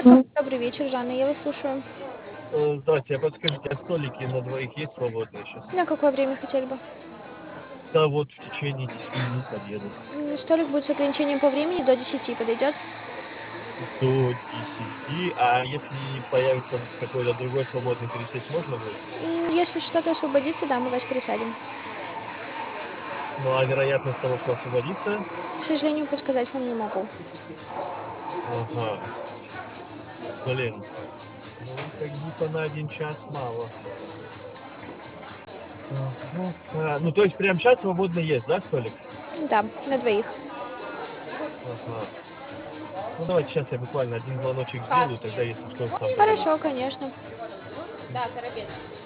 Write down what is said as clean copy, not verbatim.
Добрый вечер, Жанна, я вас слушаю. Здравствуйте, а подскажите, а столики на двоих есть свободные сейчас? На какое время хотели бы? Да вот в течение 10 минут подъеду. Столик будет с ограничением по времени до 10 подойдет? До 10, а если появится какой-то другой свободный, пересесть можно будет? Если что-то освободится, да, мы вас пересадим. Ну а вероятность того, что освободится? К сожалению, подсказать вам не могу. Ага, блин, ну как будто на 1 час мало. Ну то есть прямо сейчас свободно есть, да, столик? Да, на двоих. Ага. Ну давайте сейчас я буквально один звоночек сделаю, тогда если что, сам подойду. Хорошо, конечно.